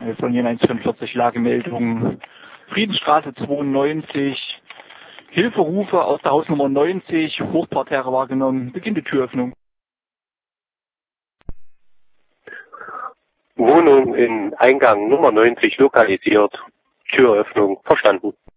Von hier 145 Lagemeldung. Friedensstraße 92. Hilferufe aus der Hausnummer 90. Hochparterre wahrgenommen. Beginnt die Türöffnung. Wohnung in Eingang Nummer 90 lokalisiert. Türöffnung verstanden.